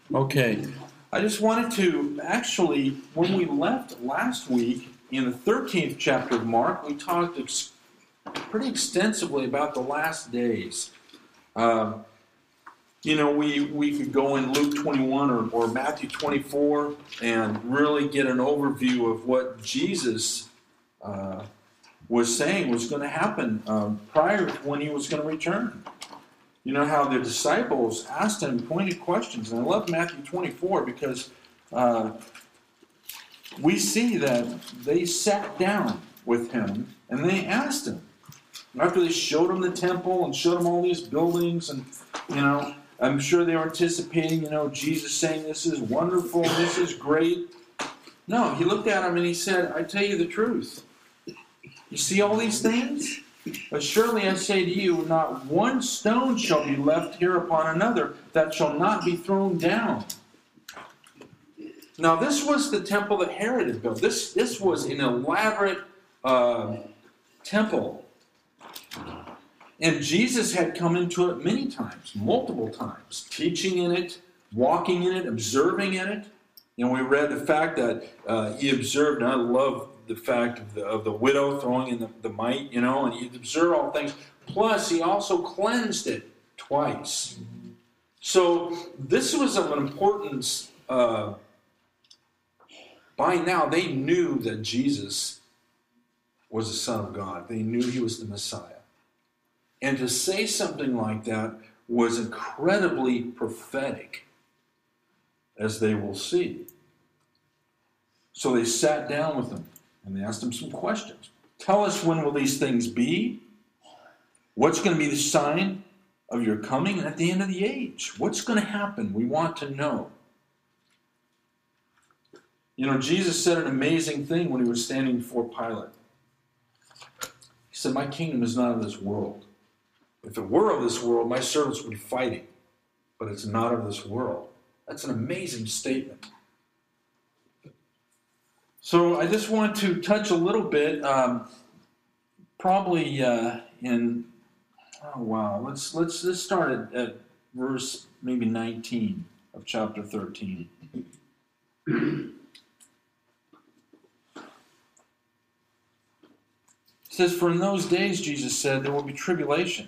Okay. I just wanted to, actually, when we left last week, in the 13th chapter of Mark, we talked pretty extensively about the last days. We could go in Luke 21 or Matthew 24 and really get an overview of what Jesus was saying was going to happen prior to when he was going to return. You know how the disciples asked him pointed questions. And I love Matthew 24 because we see that they sat down with him and they asked him. After they showed him the temple and showed him all these buildings and, I'm sure they were anticipating, Jesus saying this is wonderful, this is great. No, he looked at him and he said, I tell you the truth. You see all these things? But surely I say to you, not one stone shall be left here upon another that shall not be thrown down. Now this was the temple that Herod had built. This was an elaborate temple. And Jesus had come into it many times, multiple times, teaching in it, walking in it, observing in it. We read the fact that he observed, and I love the fact of the widow throwing in the mite, and he observed all things. Plus, he also cleansed it twice. So this was of an importance. By now, they knew that Jesus was the Son of God. They knew he was the Messiah. And to say something like that was incredibly prophetic, as they will see. So they sat down with him and they asked him some questions. Tell us, when will these things be? What's going to be the sign of your coming and at the end of the age? What's going to happen? We want to know. Jesus said an amazing thing when he was standing before Pilate. He said, my kingdom is not of this world. If it were of this world, my servants would be fighting. But it's not of this world. That's an amazing statement. So I just want to touch a little bit, let's start at verse maybe 19 of chapter 13. It says, for in those days, Jesus said, there will be tribulation.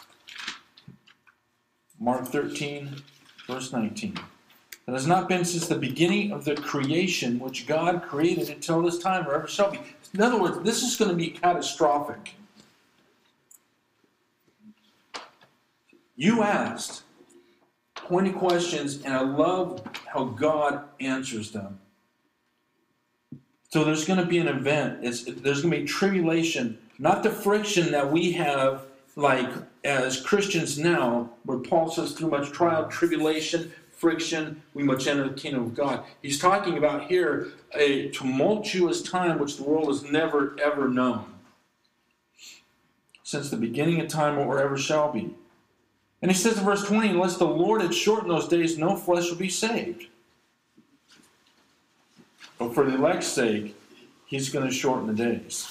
Mark 13, verse 19. It has not been since the beginning of the creation which God created until this time or ever shall be. In other words, this is going to be catastrophic. You asked pointed questions, and I love how God answers them. So there's going to be an event. There's going to be tribulation, not the friction that we have like as Christians now, where Paul says through much trial, tribulation, friction, we must enter the kingdom of God. He's talking about here a tumultuous time which the world has never ever known, since the beginning of time or ever shall be. And he says in verse 20, unless the Lord had shortened those days, no flesh will be saved. But for the elect's sake, he's going to shorten the days.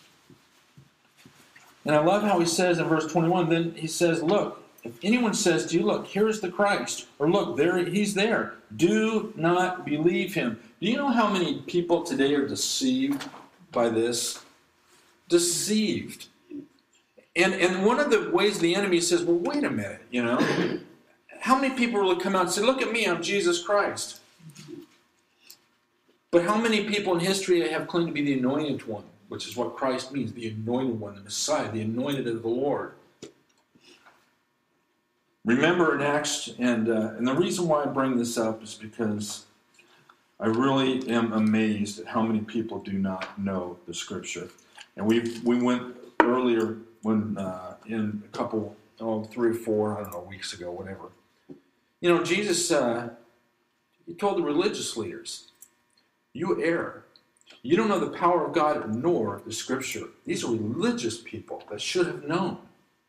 And I love how he says in verse 21, then he says, look, if anyone says to you, look, here's the Christ, or look, he's there, do not believe him. Do you know how many people today are deceived by this? Deceived. And one of the ways the enemy says, well, wait a minute, how many people will come out and say, look at me, I'm Jesus Christ. But how many people in history have claimed to be the anointed one, which is what Christ means, the anointed one, the Messiah, the anointed of the Lord. Remember in Acts, and the reason why I bring this up is because I really am amazed at how many people do not know the Scripture. And we went earlier when in a couple, 3 or 4, weeks ago, whatever. Jesus, he told the religious leaders, you err. You don't know the power of God nor the Scripture. These are religious people that should have known.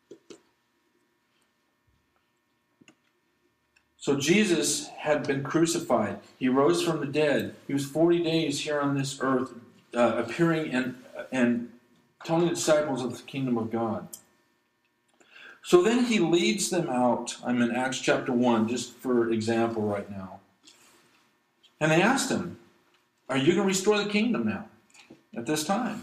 So Jesus had been crucified. He rose from the dead. He was 40 days here on this earth, appearing and telling the disciples of the kingdom of God. So then he leads them out. I'm in Acts chapter 1, just for example right now. And they asked him, are you going to restore the kingdom now, at this time?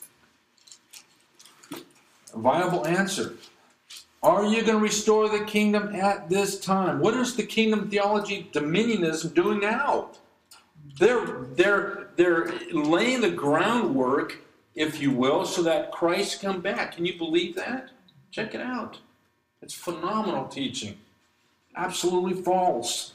A viable answer. Are you going to restore the kingdom at this time? What is the kingdom theology, dominionism, doing now? They're laying the groundwork, if you will, so that Christ come back. Can you believe that? Check it out. It's phenomenal teaching. Absolutely false.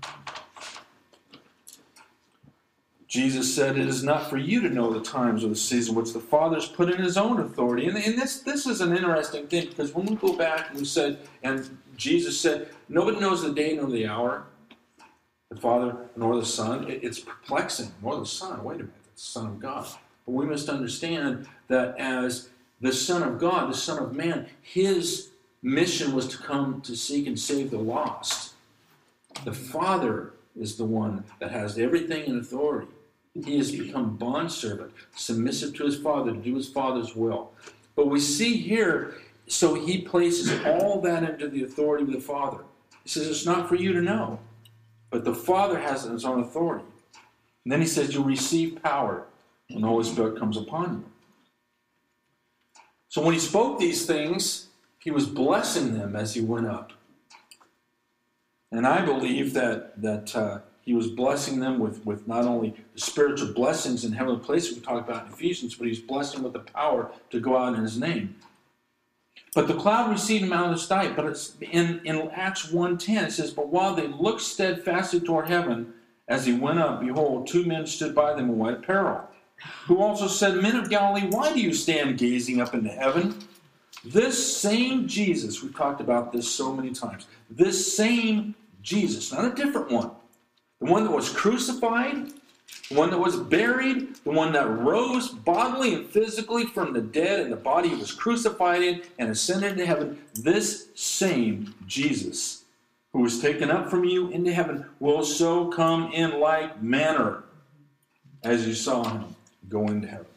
Jesus said, it is not for you to know the times or the season which the Father's put in his own authority. And this is an interesting thing, because when we go back and we said, and Jesus said, nobody knows the day nor the hour, the Father nor the Son. It's perplexing. Nor the Son. Wait a minute, it's the Son of God. But we must understand that as the Son of God, the Son of Man, his mission was to come to seek and save the lost. The Father is the one that has everything in authority. He has become bondservant, submissive to his Father, to do his Father's will. But we see here, so he places all that into the authority of the Father. He says, it's not for you to know, but the Father has it in his own authority. And then he says, you'll receive power when the Holy Spirit comes upon you. So when he spoke these things, he was blessing them as he went up. And I believe that he was blessing them with not only the spiritual blessings in heavenly places we talk about in Ephesians, but he's blessing with the power to go out in his name. But the cloud received him out of the sight. But it's in Acts 1:10, it says, but while they looked steadfastly toward heaven, as he went up, behold, two men stood by them in white apparel, who also said, men of Galilee, why do you stand gazing up into heaven? This same Jesus, we've talked about this so many times, this same Jesus, not a different one, the one that was crucified, the one that was buried, the one that rose bodily and physically from the dead, and the body he was crucified in and ascended into heaven, this same Jesus, who was taken up from you into heaven, will so come in like manner as you saw him go into heaven.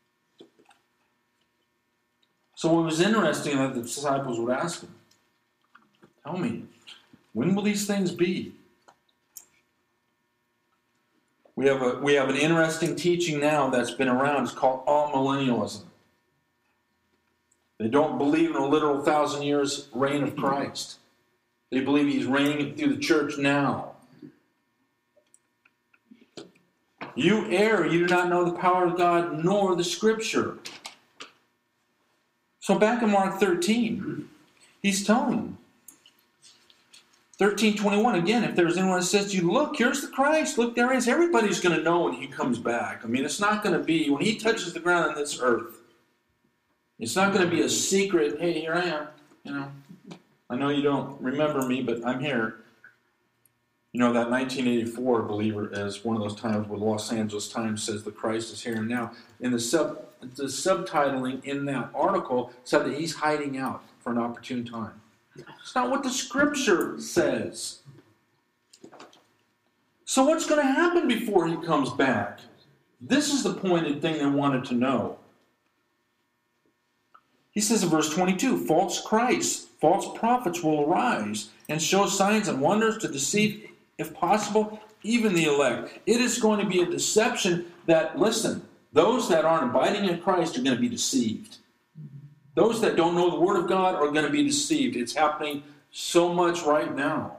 So it was interesting that the disciples would ask him, tell me, when will these things be? We have an interesting teaching now that's been around. It's called amillennialism. They don't believe in a literal 1,000 years reign of Christ. They believe he's reigning through the church now. You err, you do not know the power of God nor the Scripture. So back in Mark 13, he's telling them, 13:21, again, if there's anyone that says to you, look, here's the Christ, look, there he is. Everybody's going to know when he comes back. I mean, it's not going to be, when he touches the ground on this earth, it's not going to be a secret, hey, here I am, I know you don't remember me, but I'm here. That 1984, believer, is one of those times where the Los Angeles Times says the Christ is here and now. In the subtitling in that article said that he's hiding out for an opportune time. It's not what the Scripture says. So what's going to happen before he comes back? This is the pointed thing they wanted to know. He says in verse 22, false Christs, false prophets will arise and show signs and wonders to deceive, if possible, even the elect. It is going to be a deception that, listen, those that aren't abiding in Christ are going to be deceived. Those that don't know the Word of God are going to be deceived. It's happening so much right now.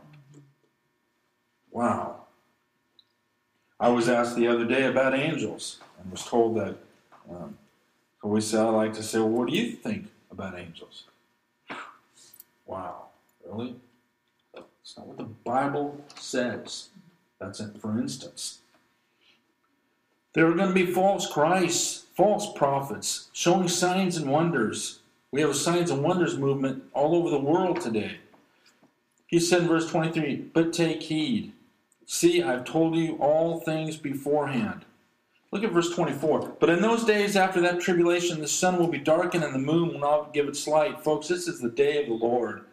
Wow. I was asked the other day about angels and was told that, I like to say, well, what do you think about angels? Wow. Really? It's not what the Bible says. That's it, for instance. There are going to be false Christs, false prophets, showing signs and wonders. We have a signs and wonders movement all over the world today. He said in verse 23, but take heed. See, I've told you all things beforehand. Look at verse 24. But in those days after that tribulation, the sun will be darkened and the moon will not give its light. Folks, this is the day of the Lord.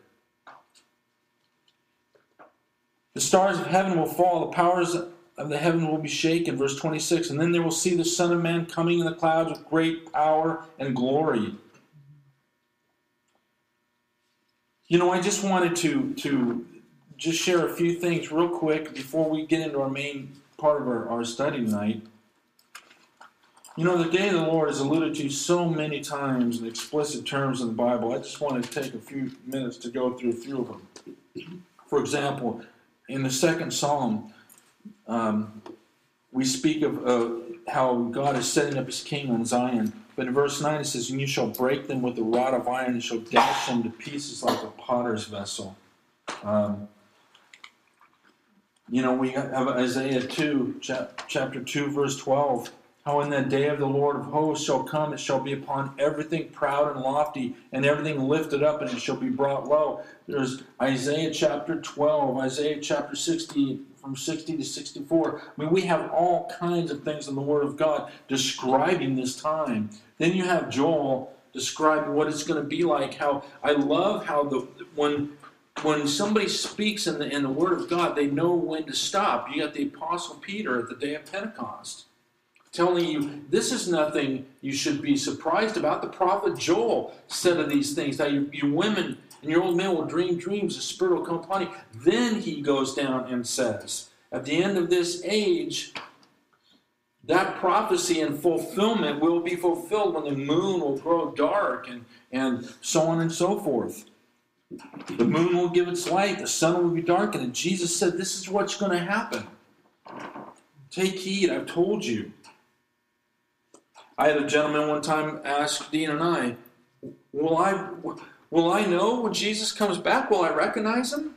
The stars of heaven will fall, the powers of the heaven will be shaken. Verse 26, and then they will see the Son of Man coming in the clouds with great power and glory. I just wanted to just share a few things real quick before we get into our main part of our study tonight. You know, the day of the Lord is alluded to so many times in explicit terms in the Bible. I just want to take a few minutes to go through a few of them. For example, in the second Psalm, we speak of how God is setting up his king on Zion. But in verse 9 it says, "And you shall break them with a rod of iron, and shall dash them to pieces like a potter's vessel." You know, we have Isaiah 2, chapter 2, verse 12. "How in the day of the Lord of hosts shall come, it shall be upon everything proud and lofty, and everything lifted up, and it shall be brought low." There's Isaiah chapter 12, Isaiah chapter 60, from 60 to 64. I mean, we have all kinds of things in the Word of God describing this time. Then you have Joel describing what it's going to be like. How I love how when somebody speaks in the Word of God, they know when to stop. You got the Apostle Peter at the day of Pentecost telling you, this is nothing you should be surprised about. The prophet Joel said of these things, that you women and your old men will dream dreams, the Spirit will come upon you. Then he goes down and says, at the end of this age, that prophecy and fulfillment will be fulfilled when the moon will grow dark and so on and so forth. The moon will give its light, the sun will be darkened. And Jesus said, this is what's going to happen. Take heed, I've told you. I had a gentleman one time ask Dean and I, will I know when Jesus comes back? Will I recognize him?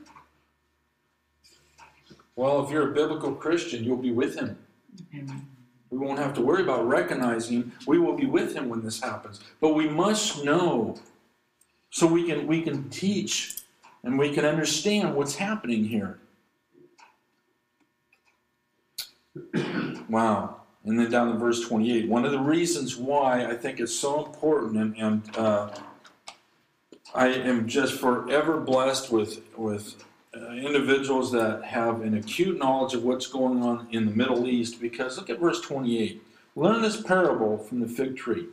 Well, if you're a biblical Christian, you'll be with him. We won't have to worry about recognizing him. We will be with him when this happens. But we must know so we can teach and we can understand what's happening here. Wow. And then down to verse 28. One of the reasons why I think it's so important, and I am just forever blessed with individuals that have an acute knowledge of what's going on in the Middle East, because look at verse 28. Learn this parable from the fig tree.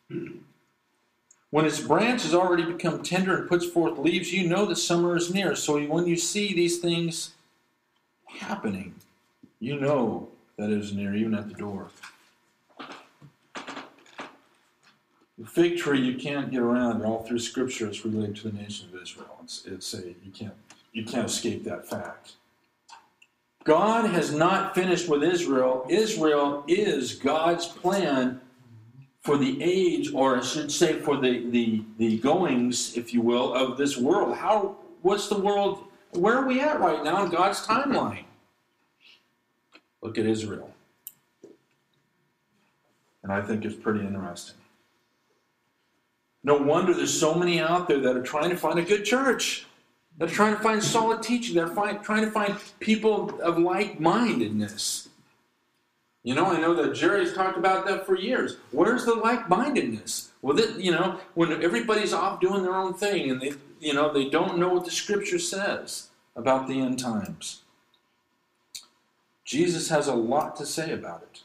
When its branch has already become tender and puts forth leaves, you know that summer is near. So when you see these things happening, you know that it is near, even at the door. The fig tree you can't get around. All through Scripture, it's related to the nation of Israel. You can't escape that fact. God has not finished with Israel. Israel is God's plan for the age, or I should say for the goings, if you will, of this world. What's the world, where are we at right now in God's timeline? Look at Israel. And I think it's pretty interesting. No wonder there's so many out there that are trying to find a good church. They're trying to find solid teaching. They're trying to find people of like-mindedness. You know, I know that Jerry's talked about that for years. Where's the like-mindedness? Well, when everybody's off doing their own thing and they don't know what the Scripture says about the end times. Jesus has a lot to say about it.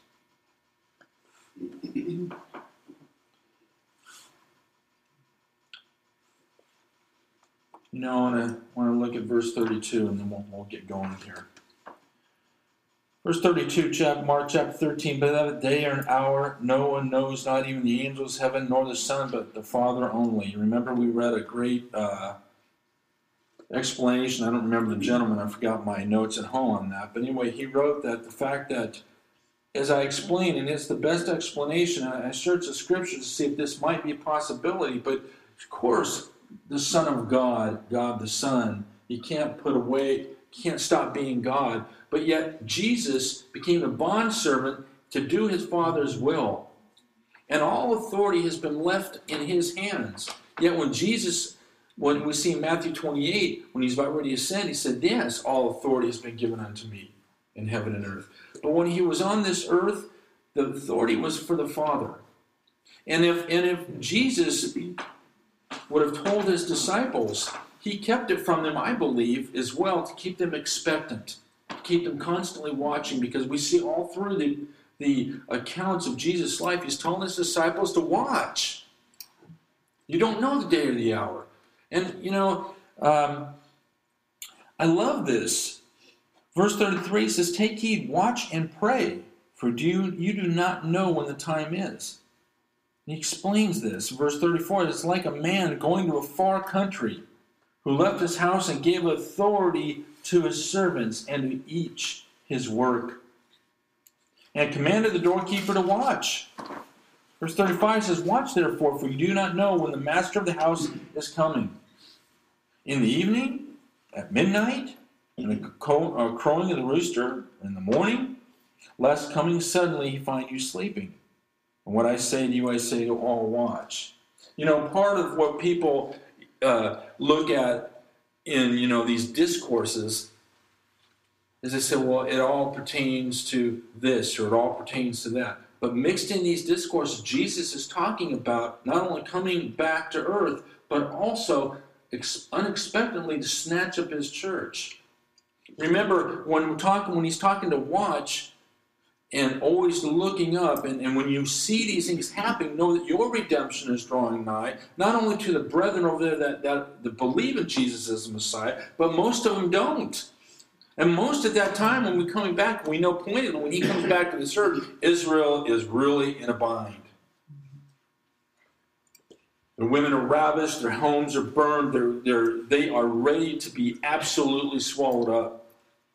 You know, I want to look at verse 32, and then we'll get going here. Verse 32, Mark chapter 13, "But at a day or an hour no one knows, not even the angels of heaven, nor the Son, but the Father only." Remember, we read a great explanation. I don't remember the gentleman. I forgot my notes at home on that. But anyway, he wrote that the fact that, as I explained, and it's the best explanation, I searched the Scriptures to see if this might be a possibility, but of course, the Son of God, God the Son, he can't stop being God. But yet, Jesus became a bondservant to do his Father's will. And all authority has been left in his hands. Yet when we see in Matthew 28, when he's about ready to ascend, he said, yes, all authority has been given unto me in heaven and earth. But when he was on this earth, the authority was for the Father. And if Jesus would have told his disciples, he kept it from them, I believe, as well, to keep them expectant, to keep them constantly watching, because we see all through the accounts of Jesus' life, he's telling his disciples to watch. You don't know the day or the hour. And, I love this. Verse 33 says, take heed, watch and pray, for you do not know when the time is. He explains this. Verse 34, it's like a man going to a far country who left his house and gave authority to his servants and to each his work, and commanded the doorkeeper to watch. Verse 35 says, watch therefore, for you do not know when the master of the house is coming. In the evening, at midnight, in the crowing of the rooster, in the morning, lest coming suddenly he find you sleeping. And what I say to you, I say to all, watch. Part of what people look at in, these discourses is they say, well, it all pertains to this or it all pertains to that. But mixed in these discourses, Jesus is talking about not only coming back to earth, but also unexpectedly to snatch up his church. Remember, when he's talking to watch and always looking up, and when you see these things happening, know that your redemption is drawing nigh, not only to the brethren over there that believe in Jesus as the Messiah, but most of them don't. And most at that time, when we're coming back, we know pointedly when he comes back to this earth, Israel is really in a bind. The women are ravished, their homes are burned, they are ready to be absolutely swallowed up.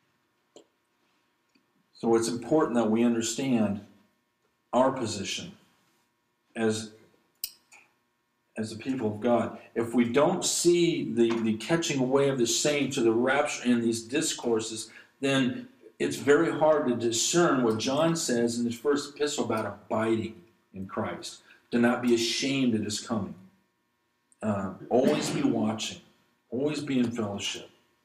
So it's important that we understand our position as the people of God. If we don't see the catching away of the saints or the rapture in these discourses, then it's very hard to discern what John says in his first epistle about abiding in Christ. Do not be ashamed at his coming. Always be watching. Always be in fellowship.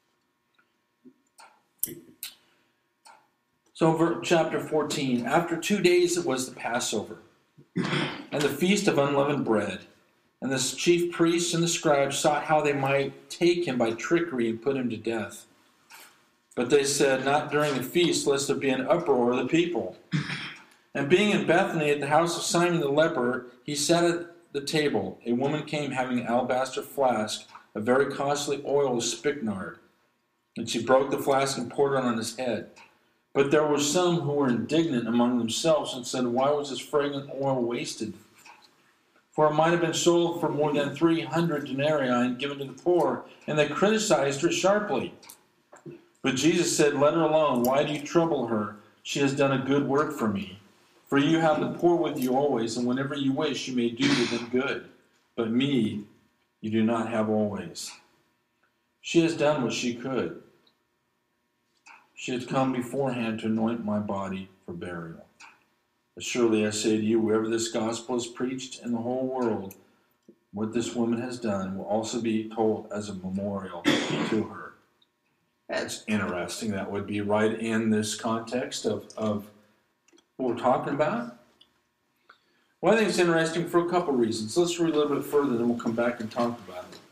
So chapter 14, after 2 days it was the Passover, and the feast of unleavened bread. And the chief priests and the scribes sought how they might take him by trickery and put him to death. But they said, not during the feast, lest there be an uproar of the people. And being in Bethany at the house of Simon the leper, he sat at the table. A woman came having an alabaster flask of very costly oil of spikenard. And she broke the flask and poured it on his head. But there were some who were indignant among themselves and said, why was this fragrant oil wasted? For it might have been sold for more than 300 denarii and given to the poor. And they criticized her sharply. But Jesus said, let her alone. Why do you trouble her? She has done a good work for me. For you have the poor with you always, and whenever you wish, you may do to them good. But me you do not have always. She has done what she could. She has come beforehand to anoint my body for burial. Surely I say to you, wherever this gospel is preached in the whole world, what this woman has done will also be told as a memorial to her. That's interesting. That would be right in this context of what we're talking about. Well, I think it's interesting for a couple reasons. Let's read a little bit further, then we'll come back and talk about it.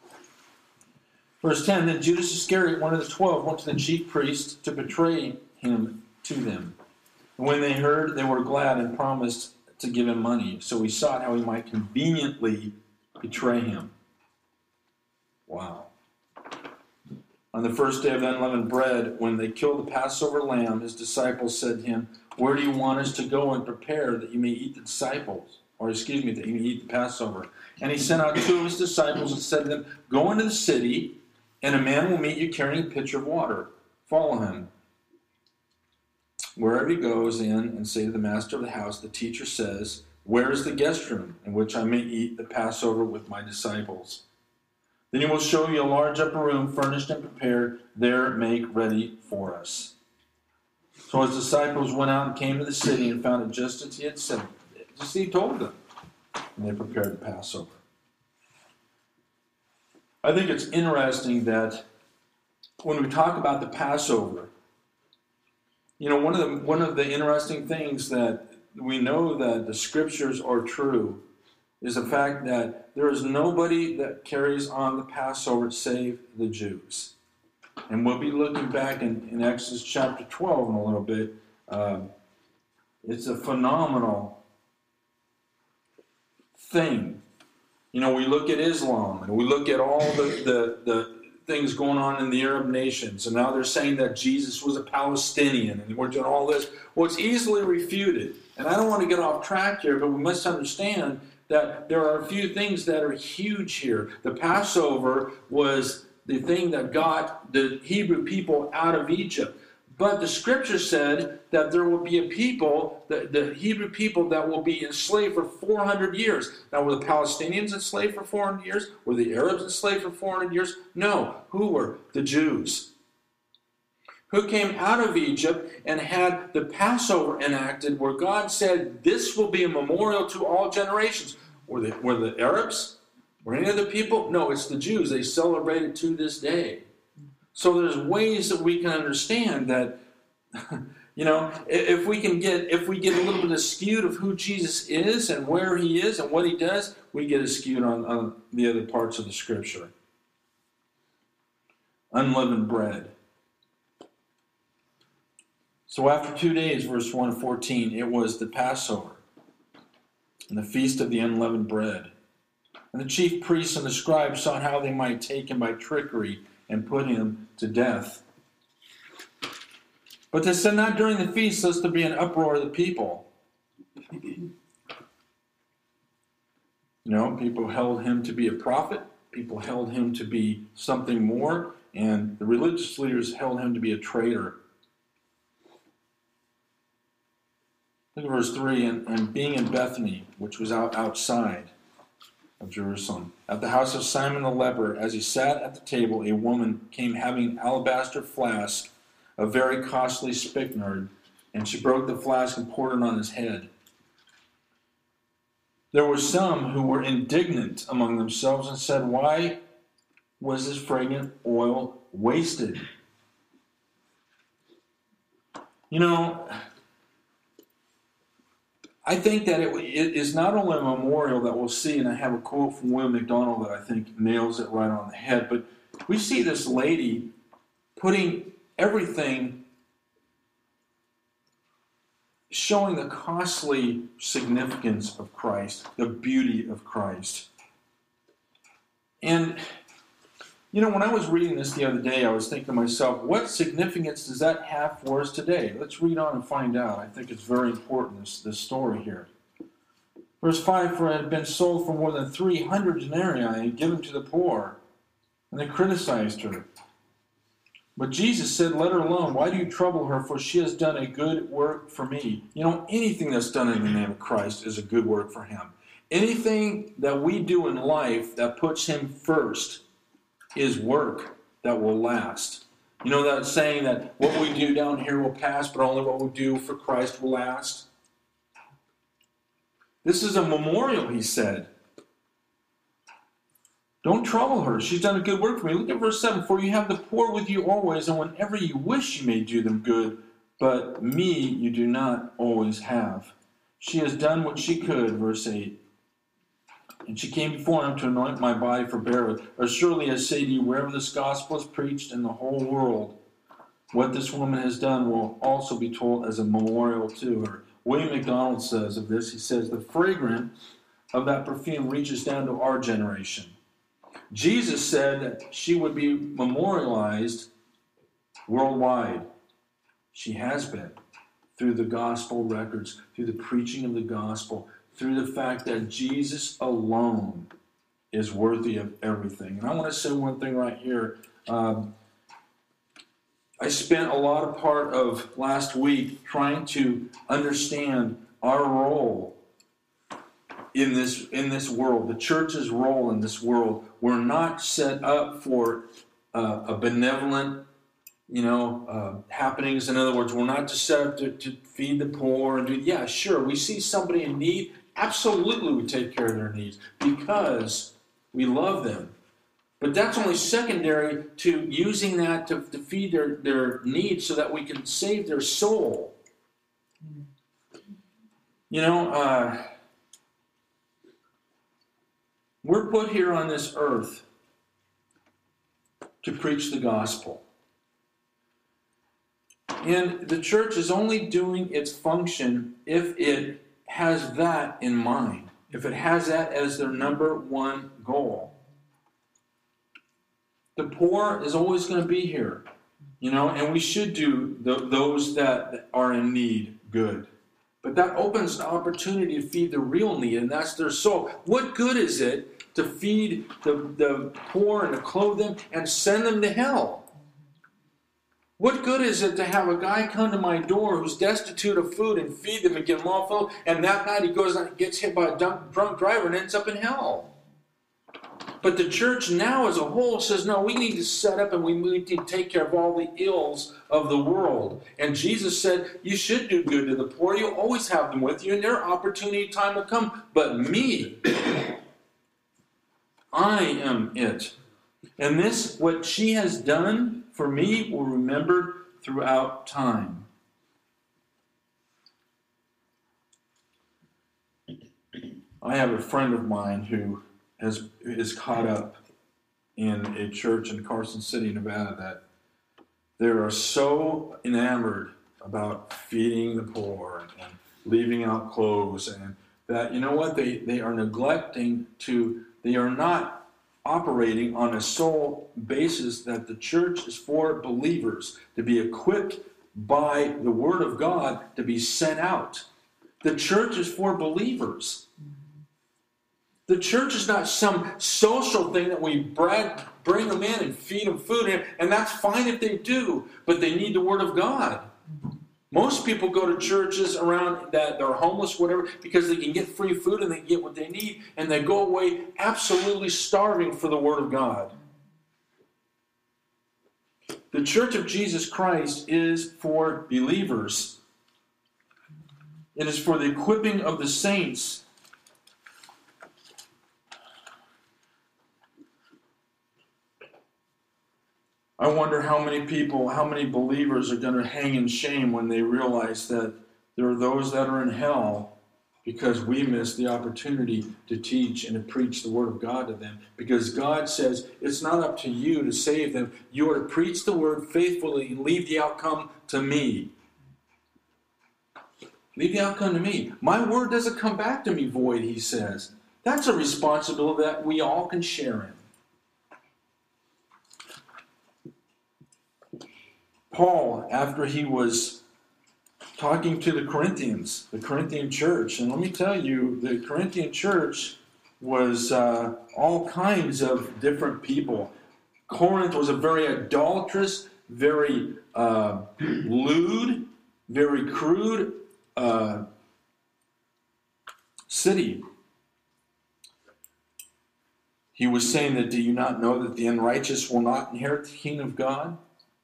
Verse 10, then Judas Iscariot, one of the 12, went to the chief priests to betray him to them. And when they heard, they were glad and promised to give him money. So he sought how he might conveniently betray him. Wow. On the first day of unleavened bread, when they killed the Passover lamb, his disciples said to him, where do you want us to go and prepare that you may eat that you may eat the Passover? And he sent out 2 of his disciples and said to them, go into the city, and a man will meet you carrying a pitcher of water. Follow him. Wherever he goes in, and say to the master of the house, the teacher says, where is the guest room in which I may eat the Passover with my disciples? Then he will show you a large upper room, furnished and prepared. There make ready for us. So his disciples went out and came to the city and found it just as he had said, just as he told them. And they prepared the Passover. I think it's interesting that when we talk about the Passover, one of the interesting things that we know that the scriptures are true is the fact that there is nobody that carries on the Passover save the Jews. And we'll be looking back in Exodus chapter 12 in a little bit. It's a phenomenal thing. We look at Islam and we look at all the things going on in the Arab nations, and now they're saying that Jesus was a Palestinian, and we're doing all this. Well, it's easily refuted. And I don't want to get off track here, but we must understand that there are a few things that are huge here. The Passover was the thing that got the Hebrew people out of Egypt. But the scripture said that there will be a people, the Hebrew people, that will be enslaved for 400 years. Now, were the Palestinians enslaved for 400 years? Were the Arabs enslaved for 400 years? No. Who were? The Jews, who came out of Egypt and had the Passover enacted, where God said, this will be a memorial to all generations. Were the Arabs? Were any other people? No, it's the Jews. They celebrate it to this day. So there's ways that we can understand that, if we get a little bit skewed of who Jesus is and where he is and what he does, we get skewed on the other parts of the scripture. Unleavened bread. So after 2 days, verse 1 of 14, it was the Passover and the feast of the unleavened bread. And the chief priests and the scribes sought how they might take him by trickery and put him to death. But they said, not during the feast, lest there be an uproar of the people. People held him to be a prophet. People held him to be something more. And the religious leaders held him to be a traitor. Look at verse 3, and being in Bethany, which was outside of Jerusalem, at the house of Simon the leper, as he sat at the table, a woman came having an alabaster flask of very costly spikenard, and she broke the flask and poured it on his head. There were some who were indignant among themselves and said, why was this fragrant oil wasted? I think that it is not only a memorial that we'll see, and I have a quote from William MacDonald that I think nails it right on the head, but we see this lady putting everything, showing the costly significance of Christ, the beauty of Christ. And, when I was reading this the other day, I was thinking to myself, what significance does that have for us today? Let's read on and find out. I think it's very important, this story here. Verse 5, for it had been sold for more than 300 denarii and given to the poor. And they criticized her. But Jesus said, let her alone. Why do you trouble her? For she has done a good work for me. Anything that's done in the name of Christ is a good work for him. Anything that we do in life that puts him first is work that will last. That saying that what we do down here will pass, but only what we do for Christ will last? This is a memorial, he said. Don't trouble her. She's done a good work for me. Look at verse 7. For you have the poor with you always, and whenever you wish you may do them good, but me you do not always have. She has done what she could, verse 8. And she came before him to anoint my body for burial. Surely I say to you, wherever this gospel is preached in the whole world, what this woman has done will also be told as a memorial to her. William MacDonald says of this, he says, the fragrance of that perfume reaches down to our generation. Jesus said that she would be memorialized worldwide. She has been, through the gospel records, through the preaching of the gospel, through the fact that Jesus alone is worthy of everything. And I want to say one thing right here. I spent a lot of part of last week trying to understand our role in this world, the church's role in this world. We're not set up for a benevolent, happenings. In other words, we're not just set up to feed the poor and do. Yeah, sure, we see somebody in need. Absolutely, we take care of their needs because we love them. But that's only secondary to using that to feed their needs so that we can save their soul. We're put here on this earth to preach the gospel. And the church is only doing its function if it has that in mind, if it has that as their number one goal. The poor is always going to be here, and we should do those that are in need good. But that opens an opportunity to feed the real need, and that's their soul. What good is it to feed the poor and to clothe them and send them to hell? What good is it to have a guy come to my door who's destitute of food and feed them and get them all filled, and that night he goes out and gets hit by a drunk driver and ends up in hell? But the church now as a whole says, no, we need to set up and we need to take care of all the ills of the world. And Jesus said, you should do good to the poor. You'll always have them with you, and their opportunity time will come. But me, I am it. And this, what she has done for me, will be remembered throughout time. I have a friend of mine who is caught up in a church in Carson City, Nevada, that they are so enamored about feeding the poor and leaving out clothes, and that, they are neglecting they are not operating on a sole basis that the church is for believers, to be equipped by the Word of God to be sent out. The church is for believers. The church is not some social thing that we bring them in and feed them food, and that's fine if they do, but they need the Word of God. Most people go to churches around that they're homeless, whatever, because they can get free food and they get what they need, and they go away absolutely starving for the Word of God. The Church of Jesus Christ is for believers. It is for the equipping of the saints. I wonder how many people, how many believers are going to hang in shame when they realize that there are those that are in hell because we missed the opportunity to teach and to preach the Word of God to them. Because God says it's not up to you to save them. You are to preach the Word faithfully and leave the outcome to me. Leave the outcome to me. My Word doesn't come back to me void, he says. That's a responsibility that we all can share in. Paul, after he was talking to the Corinthians, the Corinthian church, and let me tell you, the Corinthian church was all kinds of different people. Corinth was a very idolatrous, very lewd, very crude city. He was saying that, do you not know that the unrighteous will not inherit the kingdom of God?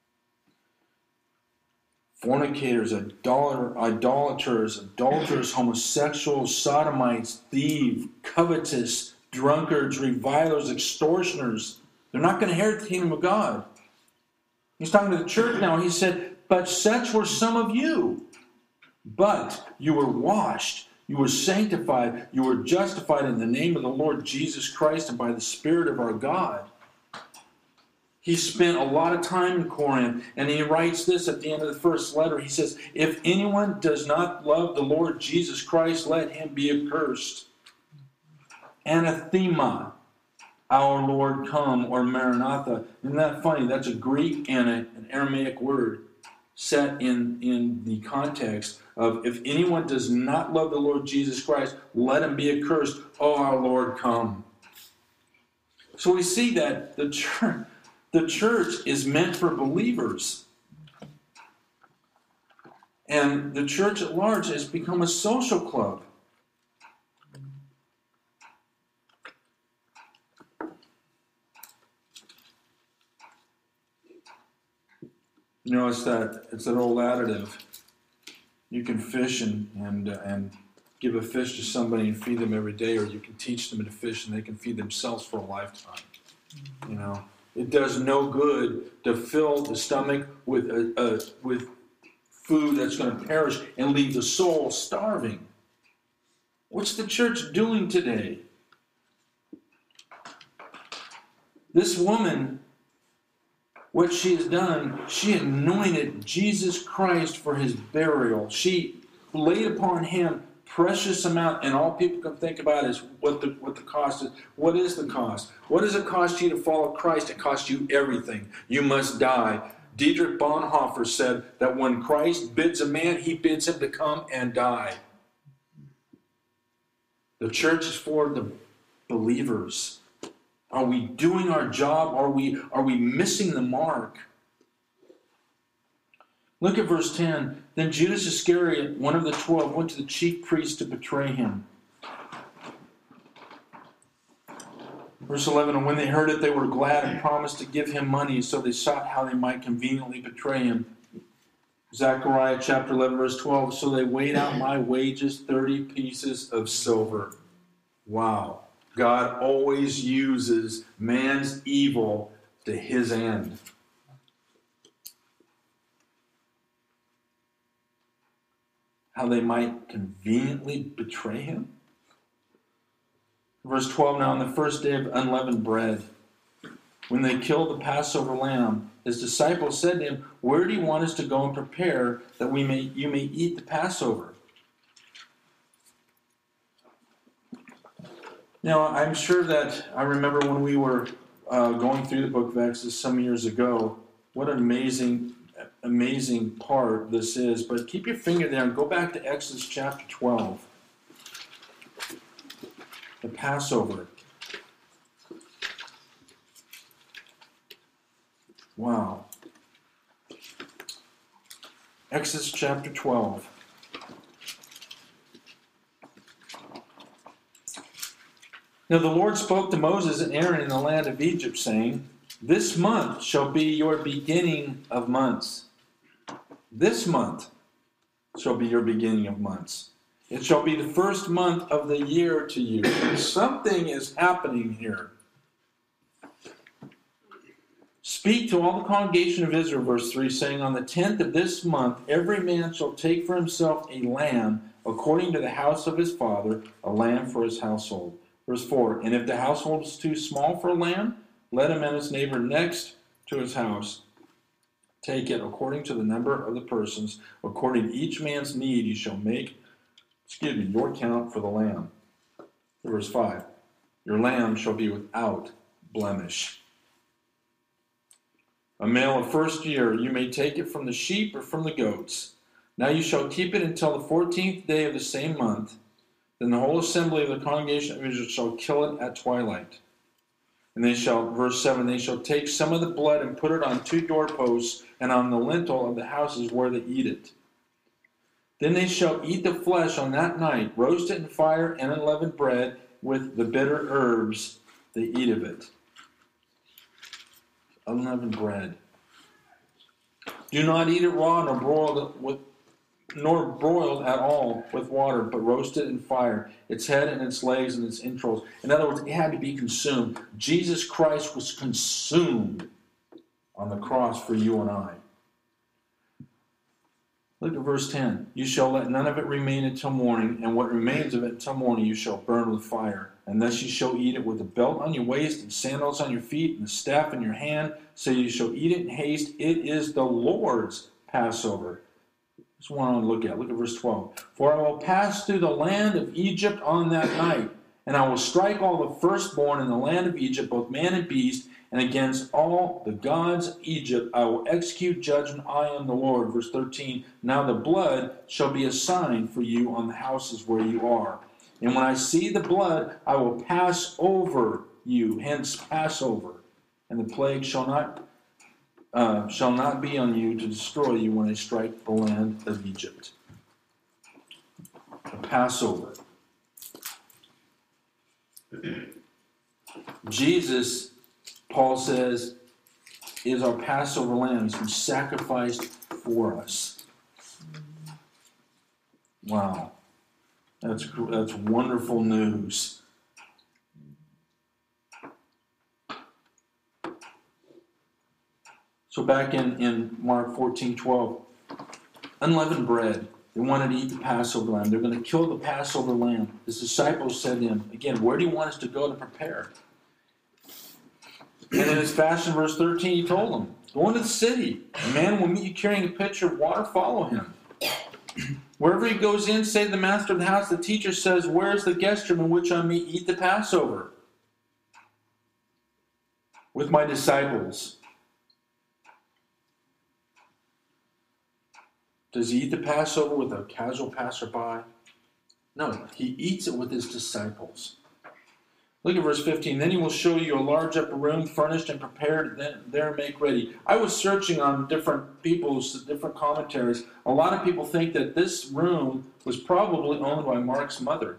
Fornicators, idolaters, homosexuals, sodomites, thieves, covetous, drunkards, revilers, extortioners. They're not going to inherit the kingdom of God. He's talking to the church now. He said, but such were some of you. But you were washed, you were sanctified, you were justified in the name of the Lord Jesus Christ and by the Spirit of our God. He spent a lot of time in Corinth, and he writes this at the end of the first letter. He says, if anyone does not love the Lord Jesus Christ, let him be accursed. Anathema, our Lord come, or Maranatha. Isn't that funny? That's a Greek and an Aramaic word set in the context of if anyone does not love the Lord Jesus Christ, let him be accursed. Oh, our Lord, come. So we see that the church is meant for believers. And the church at large has become a social club. You know, it's that old additive. You can fish and give a fish to somebody and feed them every day, or you can teach them to fish and they can feed themselves for a lifetime. You know, it does no good to fill the stomach with food that's going to perish and leave the soul starving. What's the church doing today? This woman, what she has done, she anointed Jesus Christ for his burial. She laid upon him precious amount, and all people can think about is what the cost is. What is the cost? What does it cost you to follow Christ? It costs you everything. You must die. Dietrich Bonhoeffer said that when Christ bids a man, he bids him to come and die. The church is for the believers. Are we doing our job? Are we missing the mark? Look at verse 10. Then Judas Iscariot, one of the 12, went to the chief priests to betray him. Verse 11, and when they heard it, they were glad and promised to give him money, so they sought how they might conveniently betray him. Zechariah chapter 11, verse 12, so they weighed out my wages, 30 pieces of silver. Wow. God always uses man's evil to his end. How they might conveniently betray him. Verse 12, now on the first day of unleavened bread, when they killed the Passover lamb, his disciples said to him, where do you want us to go and prepare that you may eat the Passover? Now, I'm sure that I remember when we were going through the book of Exodus some years ago, what an amazing part this is. But keep your finger there and go back to Exodus chapter 12. The Passover. Wow. Exodus chapter 12. Now the Lord spoke to Moses and Aaron in the land of Egypt, saying, this month shall be your beginning of months. This month shall be your beginning of months. It shall be the first month of the year to you. Something is happening here. Speak to all the congregation of Israel, verse 3, saying, on the 10th of this month, every man shall take for himself a lamb, according to the house of his father, a lamb for his household. Verse 4, and if the household is too small for a lamb, let him and his neighbor next to his house take it according to the number of the persons. According to each man's need, you shall make your count for the lamb. Verse 5, your lamb shall be without blemish. A male of first year, you may take it from the sheep or from the goats. Now you shall keep it until the 14th day of the same month. Then the whole assembly of the congregation of Israel shall kill it at twilight. And they shall, verse 7, they shall take some of the blood and put it on 2 doorposts and on the lintel of the houses where they eat it. Then they shall eat the flesh on that night, roast it in fire and unleavened bread with the bitter herbs they eat of it. Unleavened bread. Do not eat it raw nor broiled at all with water, but roast it in fire, its head and its legs and its entrails. In other words, it had to be consumed. Jesus Christ was consumed on the cross for you and I. Look at verse 10. You shall let none of it remain until morning, and what remains of it until morning you shall burn with fire. And thus you shall eat it with a belt on your waist, and sandals on your feet, and a staff in your hand. So you shall eat it in haste. It is the Lord's Passover. That's what I want to look at. Look at verse 12. For I will pass through the land of Egypt on that night, and I will strike all the firstborn in the land of Egypt, both man and beast, and against all the gods of Egypt I will execute judgment. I am the Lord. Verse 13. Now the blood shall be a sign for you on the houses where you are. And when I see the blood, I will pass over you, hence Passover. And the plague shall not be on you to destroy you when I strike the land of Egypt. The Passover. Jesus, Paul says, is our Passover lamb. He's been sacrificed for us. Wow. That's wonderful news. So back in Mark 14:12, unleavened bread. They wanted to eat the Passover lamb. They're going to kill the Passover lamb. His disciples said to him, again, where do you want us to go to prepare? And in his fashion, verse 13, he told them, go into the city. A man will meet you carrying a pitcher of water. Follow him. Wherever he goes in, say to the master of the house, the teacher says, where is the guest room in which I may eat the Passover with my disciples? Does he eat the Passover with a casual passerby? No, he eats it with his disciples. Look at verse 15. Then he will show you a large upper room, furnished and prepared, then there make ready. I was searching on different people's different commentaries. A lot of people think that this room was probably owned by Mark's mother,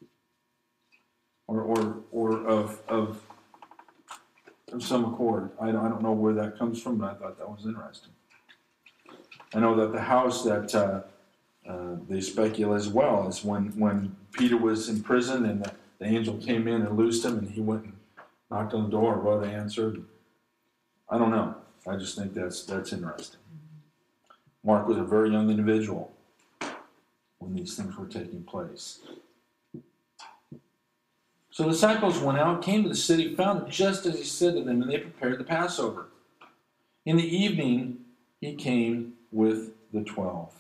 or of some accord. I don't know where that comes from, but I thought that was interesting. I know that the house that they speculate as well is when Peter was in prison and the angel came in and loosed him, and he went and knocked on the door. Rhoda answered. I don't know. I just think that's interesting. Mark was a very young individual when these things were taking place. So the disciples went out, came to the city, found it just as he said to them, and they prepared the Passover. In the evening, he came with the 12.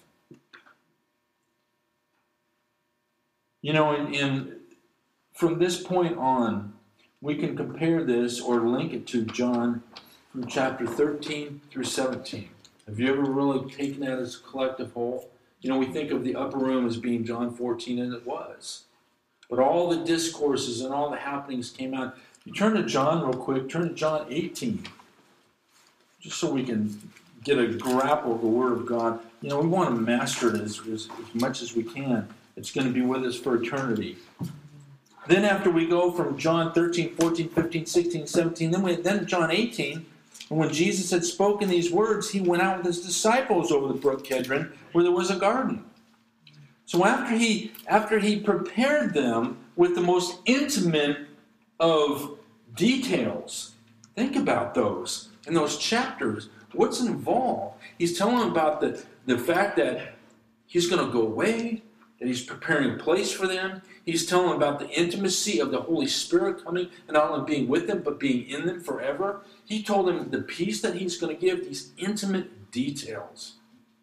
You know, from this point on, we can compare this or link it to John from chapter 13 through 17. Have you ever really taken that as a collective whole? You know, we think of the upper room as being John 14, and it was. But all the discourses and all the happenings came out. You turn to John real quick. Turn to John 18. Just so we can get a grapple of the Word of God. You know, we want to master it as much as we can. It's going to be with us for eternity. Then after we go from John 13, 14, 15, 16, 17, then John 18, and when Jesus had spoken these words, he went out with his disciples over the brook Kedron, where there was a garden. So after he prepared them with the most intimate of details, think about those in those chapters. What's involved? He's telling them about the fact that he's going to go away, that he's preparing a place for them. He's telling them about the intimacy of the Holy Spirit coming and not only being with them, but being in them forever. He told them the peace that he's going to give, these intimate details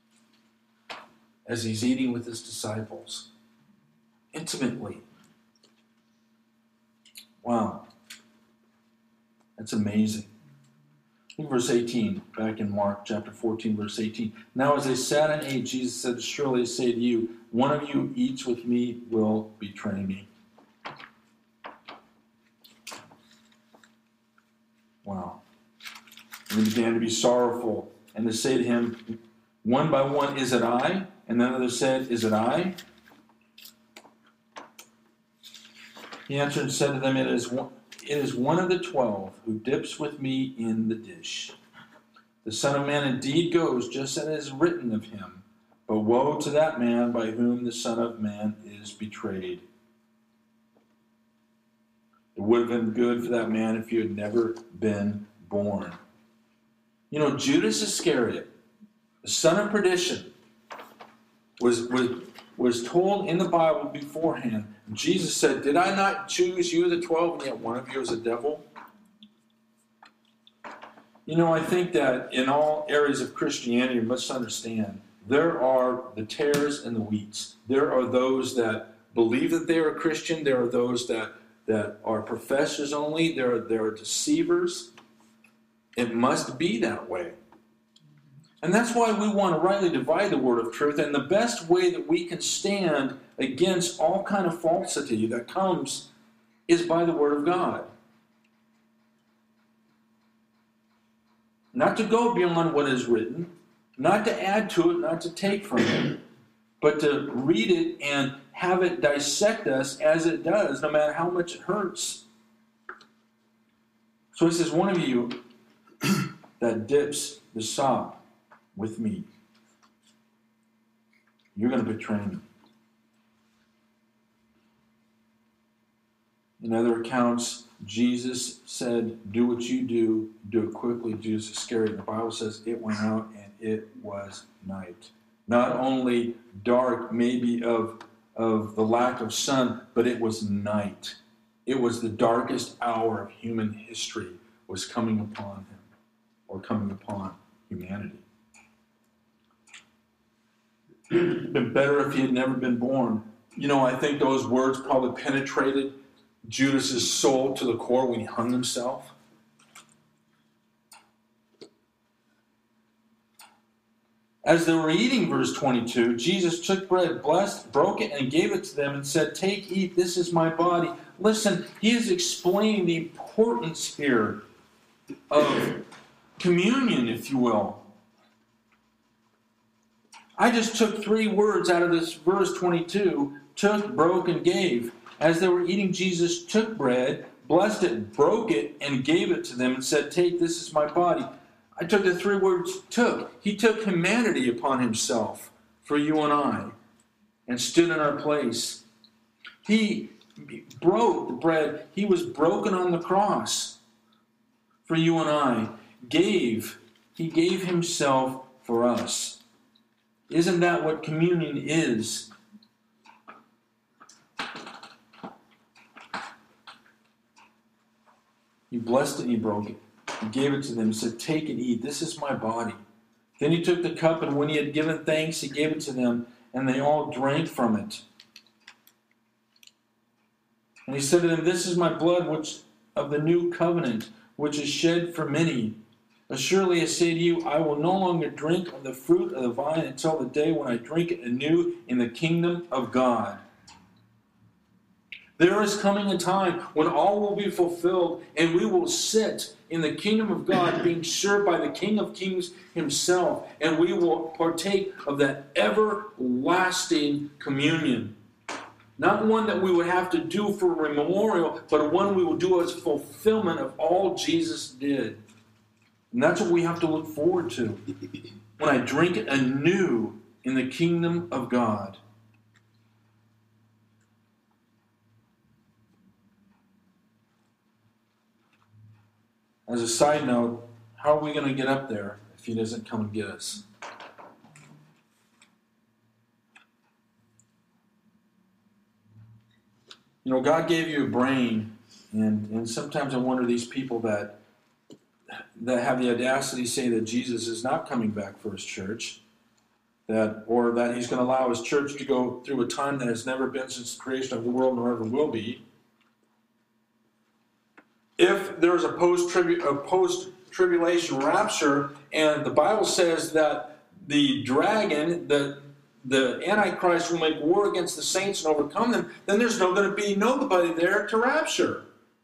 as he's eating with his disciples. Intimately. Wow. That's amazing. In verse 18, back in Mark chapter 14, verse 18. Now as they sat and ate, Jesus said, surely I say to you, one of you who eats with me will betray me. Wow. And they began to be sorrowful, and to say to him, one by one, is it I? And then others said, is it I? He answered and said to them, it is one of the 12 who dips with me in the dish. The Son of Man indeed goes, just as it is written of him. But woe to that man by whom the Son of Man is betrayed. It would have been good for that man if he had never been born. You know, Judas Iscariot, the son of perdition, was told in the Bible beforehand. Jesus said, did I not choose you, the 12, and yet one of you is a devil? You know, I think that in all areas of Christianity, you must understand, there are the tares and the wheats. There are those that believe that they are a Christian. There are those that are professors only. There are deceivers. It must be that way. And that's why we want to rightly divide the word of truth. And the best way that we can stand against all kind of falsity that comes is by the word of God. Not to go beyond what is written, not to add to it, not to take from it, but to read it and have it dissect us as it does, no matter how much it hurts. So he says, one of you that dips the sop with me, you're going to betray me. In other accounts, Jesus said, do what you do it quickly, Judas Iscariot. The Bible says it went out and it was night. Not only dark, maybe of the lack of sun, but it was night. It was the darkest hour of human history was coming upon him, or coming upon humanity. Been better if he had never been born. You know, I think those words probably penetrated Judas's soul to the core when he hung himself. As they were eating, verse 22, Jesus took bread, blessed, broke it, and gave it to them and said, "Take, eat, this is my body." Listen, he is explaining the importance here of communion, if you will. I just took 3 words out of this verse 22, took, broke, and gave. As they were eating, Jesus took bread, blessed it, broke it, and gave it to them and said, "Take, this is my body." I took the 3 words took. He took humanity upon himself for you and I and stood in our place. He broke the bread. He was broken on the cross for you and I. He gave himself for us. Isn't that what communion is? He blessed it and he broke it. He gave it to them and said, "Take and eat. This is my body." Then he took the cup, and when he had given thanks, he gave it to them, and they all drank from it. And he said to them, "This is my blood which of the new covenant, which is shed for many. Assuredly I say to you, I will no longer drink of the fruit of the vine until the day when I drink it anew in the kingdom of God." There is coming a time when all will be fulfilled, and we will sit in the kingdom of God being served by the King of Kings himself, and we will partake of that everlasting communion. Not one that we would have to do for a memorial, but one we will do as fulfillment of all Jesus did. And that's what we have to look forward to. When I drink it anew in the kingdom of God. As a side note, how are we going to get up there if he doesn't come and get us? You know, God gave you a brain, and sometimes I wonder these people that have the audacity to say that Jesus is not coming back for his church, or that he's going to allow his church to go through a time that has never been since the creation of the world nor ever will be. If there's a post-tribulation rapture, and the Bible says that the dragon, the Antichrist will make war against the saints and overcome them, then there's going to be nobody there to rapture.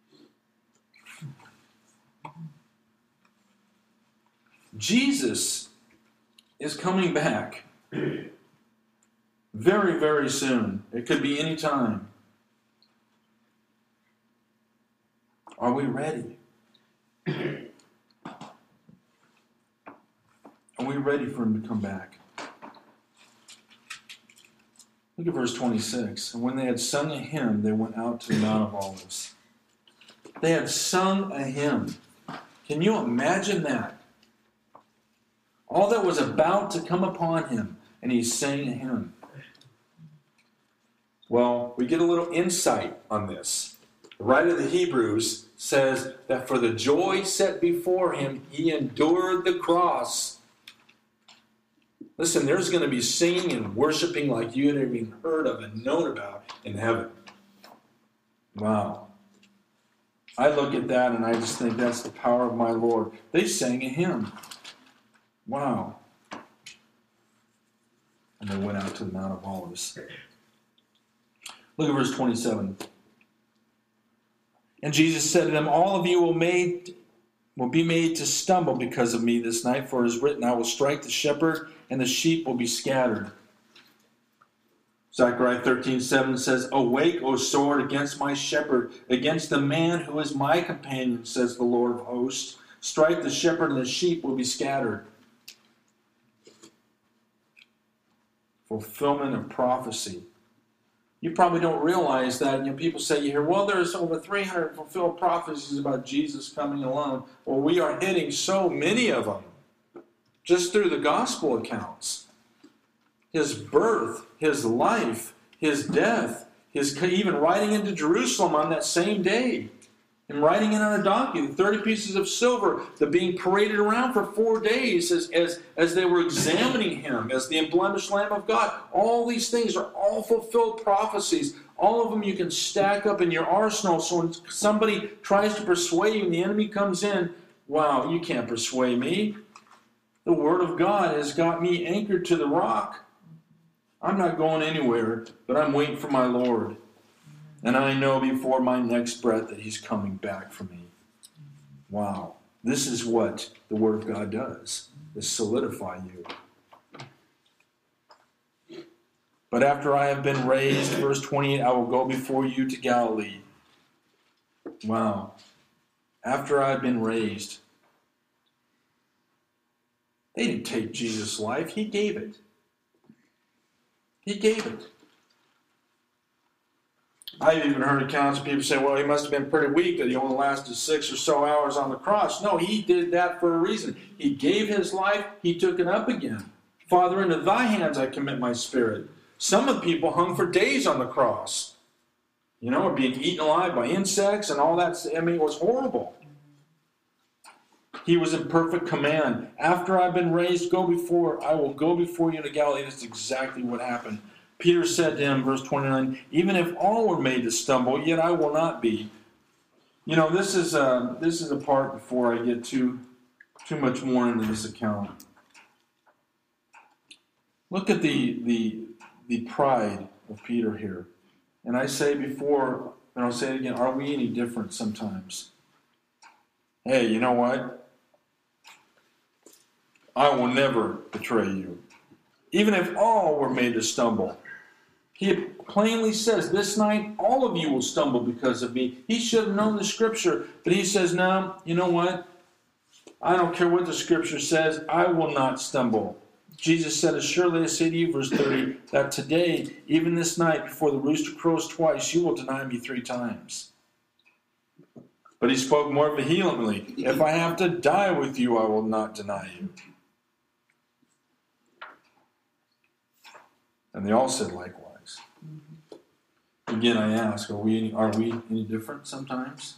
Jesus is coming back very, very soon. It could be any time. Are we ready? Are we ready for him to come back? Look at verse 26. And when they had sung a hymn, they went out to the Mount of Olives. They had sung a hymn. Can you imagine that? All that was about to come upon him, and he sang a hymn. Well, we get a little insight on this. The writer of the Hebrews says that for the joy set before him, he endured the cross. Listen, there's going to be singing and worshiping like you had even heard of and known about in heaven. Wow. I look at that and I just think that's the power of my Lord. They sang a hymn. Wow. And they went out to the Mount of Olives. Look at verse 27. And Jesus said to them, "All of you will be made to stumble because of me this night, for it is written, I will strike the shepherd, and the sheep will be scattered." Zechariah 13:7 says, "Awake, O sword, against my shepherd, against the man who is my companion, says the Lord of hosts. Strike the shepherd, and the sheep will be scattered." Fulfillment of prophecy. You probably don't realize that. People say, you hear, well, there's over 300 fulfilled prophecies about Jesus coming alone. Well, we are hitting so many of them just through the gospel accounts. His birth, his life, his death, his even riding into Jerusalem on that same day. him riding in on a donkey, the 30 pieces of silver, the being paraded around for 4 days as they were examining him as the unblemished Lamb of God. All these things are all fulfilled prophecies. All of them you can stack up in your arsenal, so when somebody tries to persuade you and the enemy comes in, wow, you can't persuade me. The Word of God has got me anchored to the rock. I'm not going anywhere, but I'm waiting for my Lord. And I know before my next breath that He's coming back for me. Wow. This is what the Word of God does, is solidify you. But after I have been raised, verse 28, I will go before you to Galilee. Wow. After I've been raised. They didn't take Jesus' life. He gave it. He gave it. I've even heard accounts of people say, well, he must have been pretty weak that he only lasted 6 or so hours on the cross. No, he did that for a reason. He gave his life. He took it up again. Father, into thy hands I commit my spirit. Some of the people hung for days on the cross. You know, or being eaten alive by insects and all that. I mean, it was horrible. He was in perfect command. After I've been raised, I will go before you to Galilee. That's exactly what happened. Peter said to him, verse 29, even if all were made to stumble, yet I will not be. You know, this is a part before I get too much more into this account. Look at the pride of Peter here. And I say before, and I'll say it again, are we any different sometimes? Hey, you know what? I will never betray you. Even if all were made to stumble. He plainly says, this night all of you will stumble because of me. He should have known the Scripture, but he says, no, you know what? I don't care what the Scripture says, I will not stumble. Jesus said, as surely I say to you, verse 30, that today, even this night, before the rooster crows twice, you will deny me 3 times. But he spoke more vehemently, if I have to die with you, I will not deny you. And they all said likewise. Again, I ask, are we any different sometimes?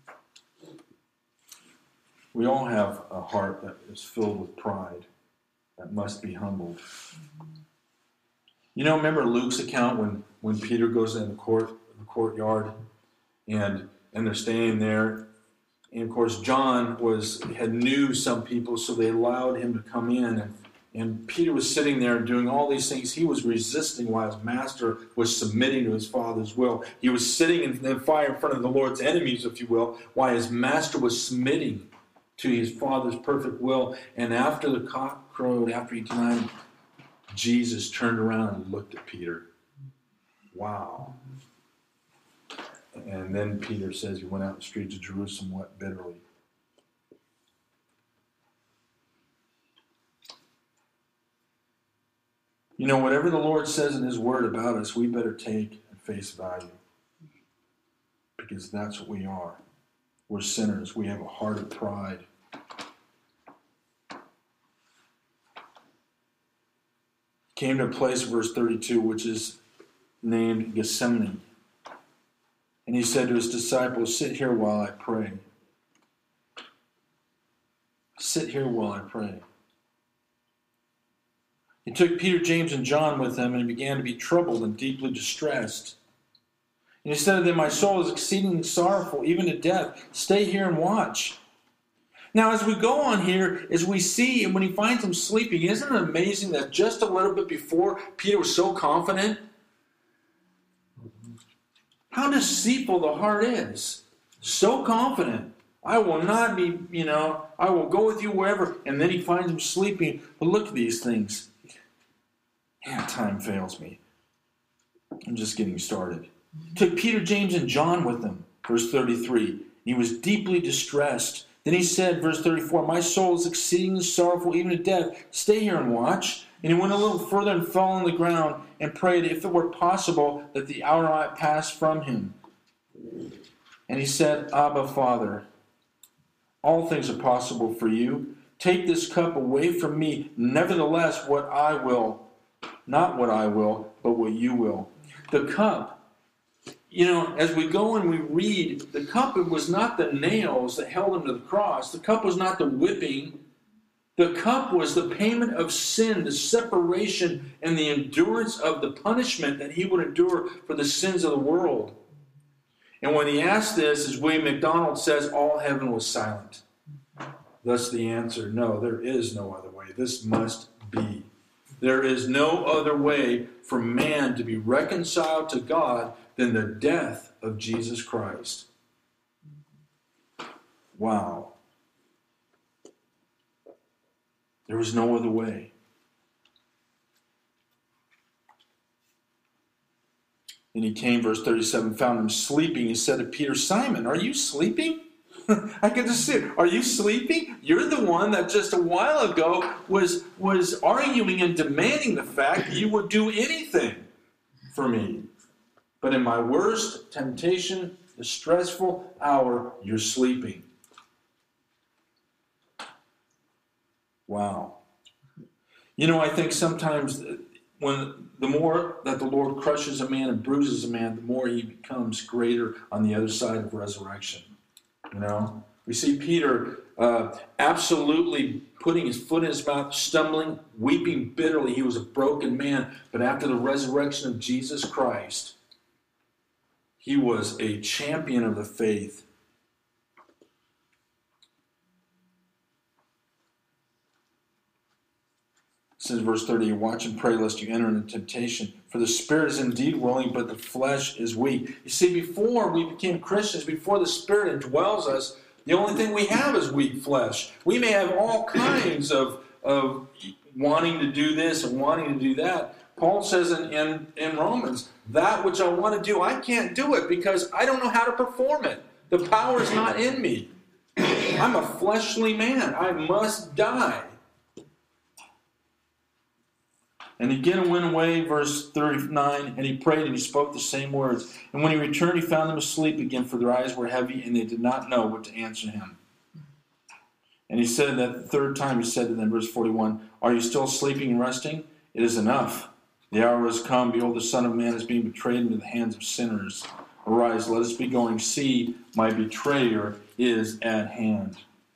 We all have a heart that is filled with pride that must be humbled. You know, remember Luke's account when Peter goes in the courtyard and they're standing there, and of course John knew some people, so they allowed him to come in, and Peter was sitting there doing all these things. He was resisting while his master was submitting to his Father's will. He was sitting in the fire in front of the Lord's enemies, if you will, while his master was submitting to his Father's perfect will. And after the cock crowed, after he denied him, Jesus turned around and looked at Peter. Wow. And then Peter says he went out in the streets of Jerusalem, wept bitterly. You know, whatever the Lord says in His Word about us, we better take at face value. Because that's what we are. We're sinners. We have a heart of pride. Came to a place, verse 32, which is named Gethsemane. And He said to His disciples, sit here while I pray. Sit here while I pray. He took Peter, James, and John with him, and he began to be troubled and deeply distressed. And he said to them, my soul is exceedingly sorrowful, even to death. Stay here and watch. Now, as we go on here, as we see, and when he finds them sleeping, isn't it amazing that just a little bit before, Peter was so confident? How deceitful the heart is. So confident. I will not be, I will go with you wherever. And then he finds them sleeping. But look at these things. Yeah, time fails me. I'm just getting started. He took Peter, James, and John with him. Verse 33. He was deeply distressed. Then he said, verse 34, my soul is exceedingly sorrowful, even to death. Stay here and watch. And he went a little further and fell on the ground and prayed, if it were possible, that the hour might pass from him. And he said, Abba, Father, all things are possible for you. Take this cup away from me. Nevertheless, what I will, not what I will, but what you will. The cup as we go and we read, the cup was not the nails that held him to the cross. The cup was not the whipping. The cup was the payment of sin, the separation, and the endurance of the punishment that he would endure for the sins of the world. And when he asked this, as William MacDonald says, all heaven was silent. Thus the answer, no, there is no other way. This must be. There is no other way for man to be reconciled to God than the death of Jesus Christ. Wow. There was no other way. And he came, verse 37, found him sleeping. He said to Peter, Simon, are you sleeping? I can just see it. Are you sleeping? You're the one that just a while ago was arguing and demanding the fact that you would do anything for me. But in my worst temptation, the stressful hour, you're sleeping. Wow. I think sometimes when the more that the Lord crushes a man and bruises a man, the more he becomes greater on the other side of resurrection. We see Peter absolutely putting his foot in his mouth, stumbling, weeping bitterly. He was a broken man. But after the resurrection of Jesus Christ, he was a champion of the faith. It says, verse 30, watch and pray lest you enter into temptation. For the spirit is indeed willing, but the flesh is weak. You see, before we became Christians, before the Spirit indwells us, the only thing we have is weak flesh. We may have all kinds of wanting to do this and wanting to do that. Paul says in Romans, that which I want to do, I can't do it because I don't know how to perform it. The power is not in me. I'm a fleshly man. I must die. And again went away, verse 39, and he prayed and he spoke the same words. And when he returned, he found them asleep again, for their eyes were heavy, and they did not know what to answer him. And he said that the third time, he said to them, verse 41, are you still sleeping and resting? It is enough. The hour has come. Behold, the Son of Man is being betrayed into the hands of sinners. Arise, let us be going. See, my betrayer is at hand.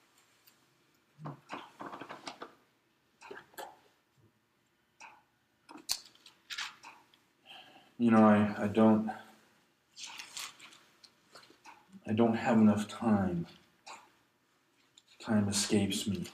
I don't have enough time. Time escapes me.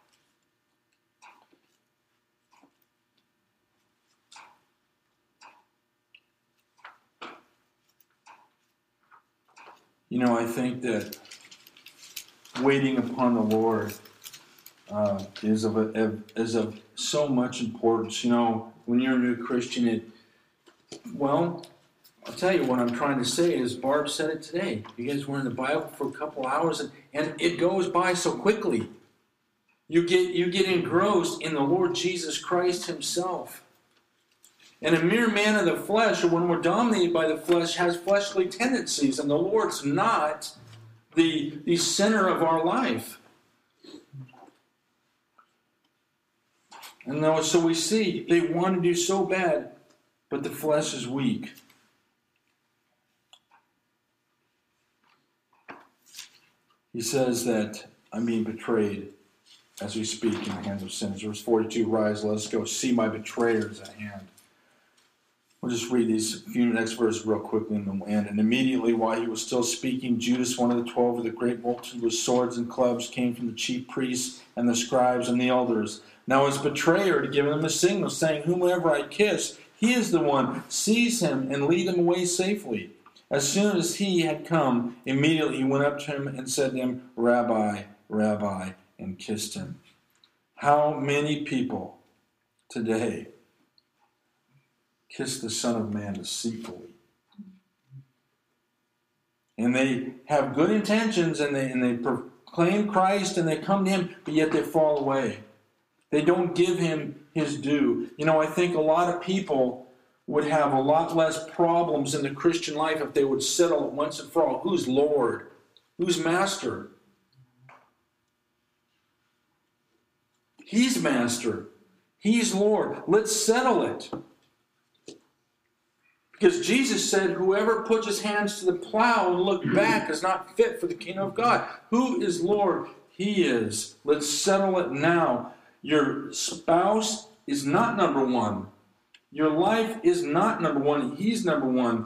I think that waiting upon the Lord is of so much importance. When you're a new Christian, I'll tell you what I'm trying to say is, Barb said it today. You guys were in the Bible for a couple hours, and it goes by so quickly. You get engrossed in the Lord Jesus Christ himself. And a mere man of the flesh, or when we're dominated by the flesh, has fleshly tendencies, and the Lord's not the center of our life. And so we see they want to do so bad, but the flesh is weak. He says that I'm being betrayed as we speak in the hands of sinners. Verse 42, rise, let us go. See, my betrayer is at hand. We'll just read these few next verses real quickly and then we'll end. And immediately while he was still speaking, Judas, one of the 12, with a great multitude with swords and clubs, came from the chief priests and the scribes and the elders. Now his betrayer had given them a signal, saying, whomever I kiss, he is the one. Seize him and lead him away safely. As soon as he had come, immediately he went up to him and said to him, Rabbi, Rabbi, and kissed him. How many people today kiss the Son of Man deceitfully? And they have good intentions, and they proclaim Christ, and they come to him, but yet they fall away. They don't give him his due. I think a lot of people would have a lot less problems in the Christian life if they would settle it once and for all. Who's Lord? Who's Master? He's Master. He's Lord. Let's settle it. Because Jesus said, whoever puts his hands to the plow and look back is not fit for the kingdom of God. Who is Lord? He is. Let's settle it now. Your spouse is not number one. Your life is not number one. He's number one.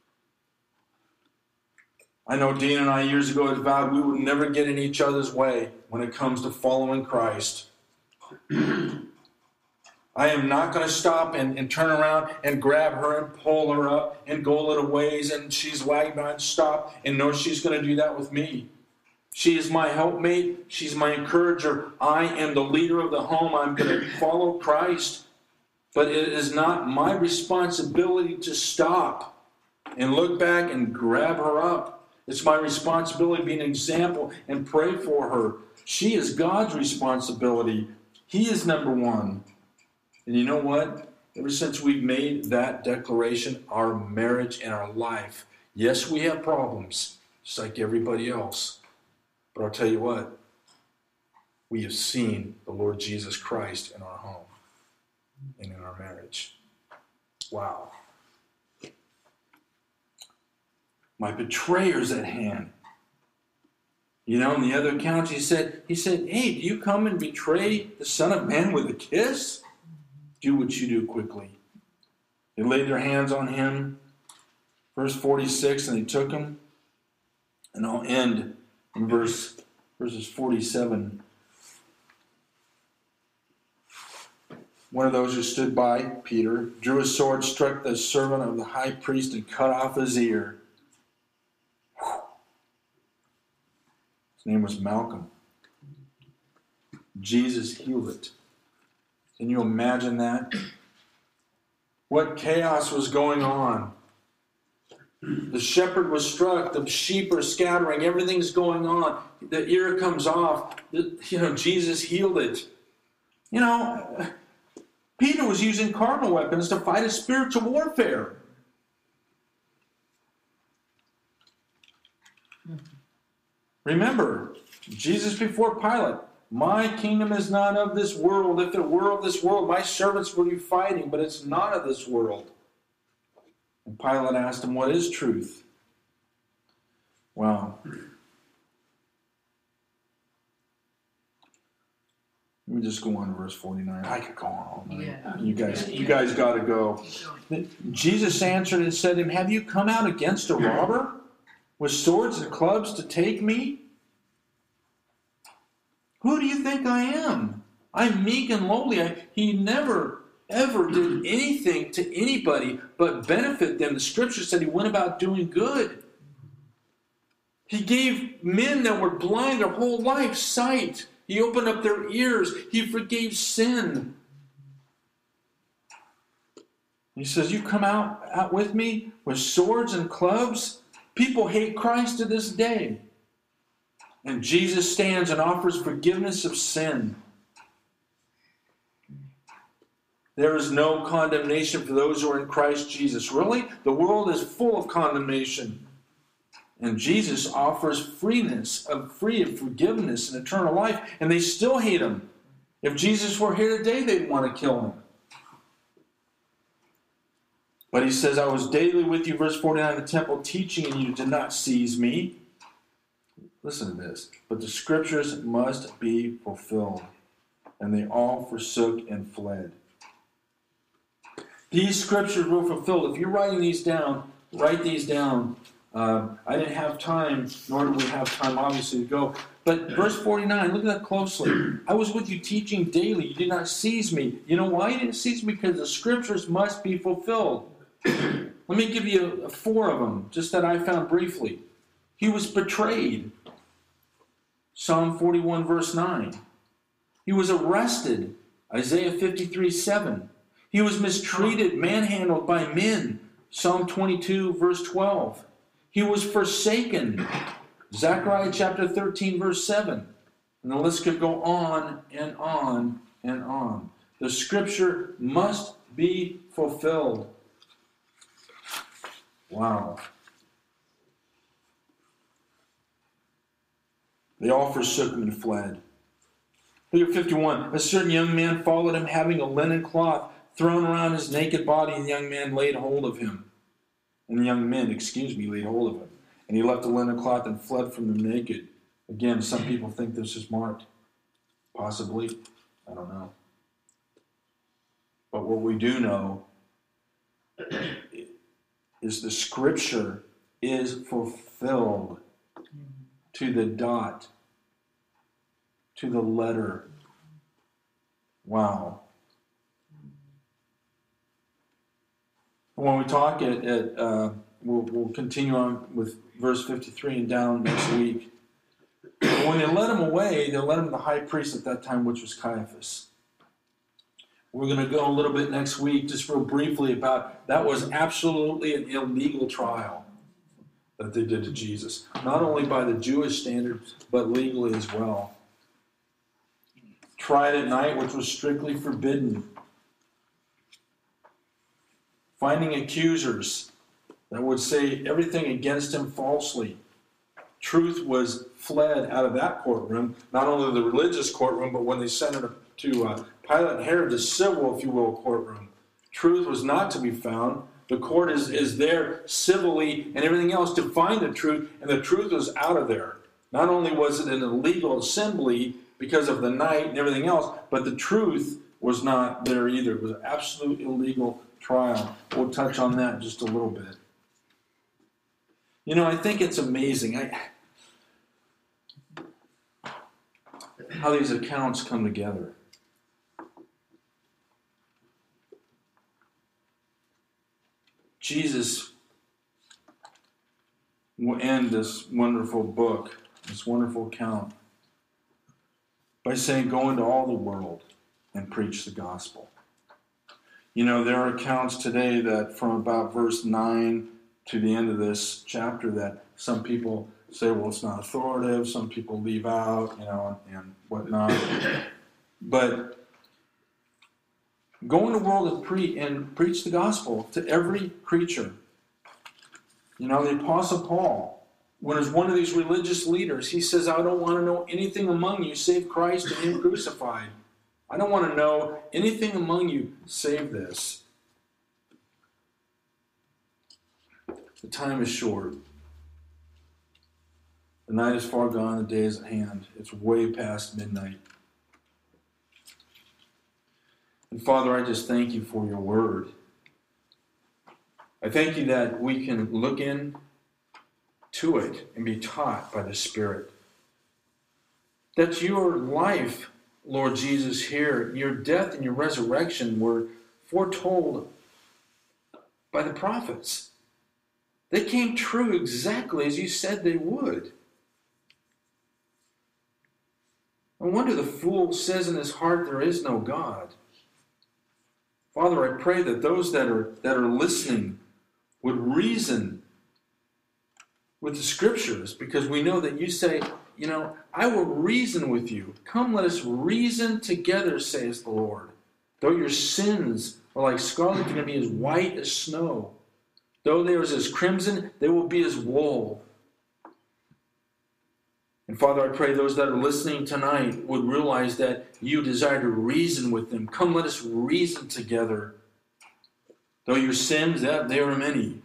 I know Dean and I years ago had vowed we would never get in each other's way when it comes to following Christ. I am not going to stop and turn around and grab her and pull her up and go little ways and she's lagging behind, stop, and know she's going to do that with me. She is my helpmate. She's my encourager. I am the leader of the home. I'm going to follow Christ. But it is not my responsibility to stop and look back and grab her up. It's my responsibility to be an example and pray for her. She is God's responsibility. He is number one. And you know what? Ever since we've made that declaration, our marriage and our life, yes, we have problems, just like everybody else. But I'll tell you what, we have seen the Lord Jesus Christ in our home and in our marriage. Wow. My betrayer's at hand. You know, in the other account, he said, hey, do you come and betray the Son of Man with a kiss? Do what you do quickly. They laid their hands on him. Verse 46, and they took him. And I'll end in verses 47. One of those who stood by, Peter, drew his sword, struck the servant of the high priest, and cut off his ear. His name was Malcolm. Jesus healed it. Can you imagine that? What chaos was going on? The shepherd was struck. The sheep are scattering. Everything's going on. The ear comes off. Jesus healed it. Peter was using carnal weapons to fight a spiritual warfare. Remember, Jesus before Pilate. My kingdom is not of this world. If it were of this world, my servants would be fighting, but it's not of this world. And Pilate asked him, what is truth? Wow. Let me just go on to verse 49. I could go on all night. Yeah. You guys got to go. Jesus answered and said to him, have you come out against a robber with swords and clubs to take me? Who do you think I am? I'm meek and lowly. He never, ever did anything to anybody but benefit them. The scripture said he went about doing good. He gave men that were blind their whole life sight. He opened up their ears. He forgave sin. He says, you come out with me with swords and clubs? People hate Christ to this day. And Jesus stands and offers forgiveness of sin. There is no condemnation for those who are in Christ Jesus. Really? The world is full of condemnation. And Jesus offers free of forgiveness and eternal life. And they still hate him. If Jesus were here today, they'd want to kill him. But he says, I was daily with you, verse 49, in the temple teaching, and you did not seize me. Listen to this. But the scriptures must be fulfilled. And they all forsook and fled. These scriptures were fulfilled. If you're writing these down, write these down. I didn't have time, nor do we have time, obviously, to go. But verse 49, look at that closely. I was with you teaching daily. You did not seize me. You know why you didn't seize me? Because the scriptures must be fulfilled. Let me give you 4 of them, just that I found briefly. He was betrayed. Psalm 41, verse 9. He was arrested. Isaiah 53:7. He was mistreated, manhandled by men. Psalm 22, verse 12. He was forsaken. Zechariah chapter 13, verse 7. And the list could go on and on and on. The scripture must be fulfilled. Wow. They all forsook him and fled. Look at 51. A certain young man followed him, having a linen cloth thrown around his naked body, and the young man laid hold of him. And the young men, laid hold of him. And he left the linen cloth and fled from them naked. Again, some people think this is marked. Possibly. I don't know. But what we do know is the scripture is fulfilled to the dot, to the letter. Wow. When we talk we'll continue on with verse 53 and down next week. But when they led him away, they led him to the high priest at that time, which was Caiaphas. We're going to go a little bit next week, just real briefly, about that was absolutely an illegal trial that they did to Jesus. Not only by the Jewish standards, but legally as well. Tried at night, which was strictly forbidden. Finding accusers that would say everything against him falsely. Truth was fled out of that courtroom, not only the religious courtroom, but when they sent it to Pilate and Herod, the civil, if you will, courtroom. Truth was not to be found. The court is there civilly and everything else to find the truth, and the truth was out of there. Not only was it an illegal assembly because of the night and everything else, but the truth was not there either. It was an absolute illegal trial. We'll touch on that in just a little bit. You know, I think it's amazing how these accounts come together. Jesus will end this wonderful book, this wonderful account, by saying, go into all the world and preach the gospel. You know, there are accounts today that from about verse 9 to the end of this chapter that some people say, well, it's not authoritative, some people leave out, and whatnot. But go in the world and preach the gospel to every creature. You know, the Apostle Paul, when he's one of these religious leaders, he says, I don't want to know anything among you save Christ and him crucified. I don't want to know anything among you save this. The time is short. The night is far gone, the day is at hand. It's way past midnight. And Father, I just thank you for your word. I thank you that we can look into it and be taught by the Spirit. That your life, Lord Jesus, here, your death and your resurrection were foretold by the prophets. They came true exactly as you said they would. No wonder the fool says in his heart there is no God. Father, I pray that those that are listening would reason with the Scriptures, because we know that you say, I will reason with you. Come, let us reason together, says the Lord. Though your sins are like scarlet, they're going to be as white as snow. Though they are as crimson, they will be as wool. And Father, I pray those that are listening tonight would realize that you desire to reason with them. Come, let us reason together. Though your sins, they are many,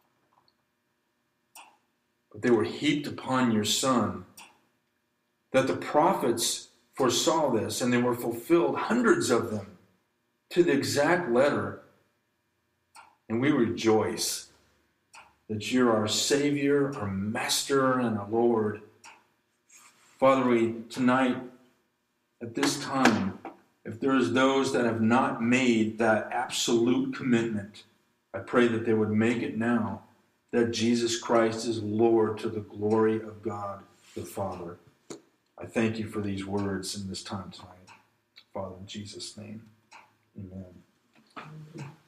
but they were heaped upon your Son. That the prophets foresaw this, and they were fulfilled, hundreds of them, to the exact letter. And we rejoice that you're our Savior, our Master, and our Lord. Father, we tonight, at this time, if there's those that have not made that absolute commitment, I pray that they would make it now, that Jesus Christ is Lord to the glory of God the Father. I thank you for these words in this time tonight. Father, in Jesus' name, amen.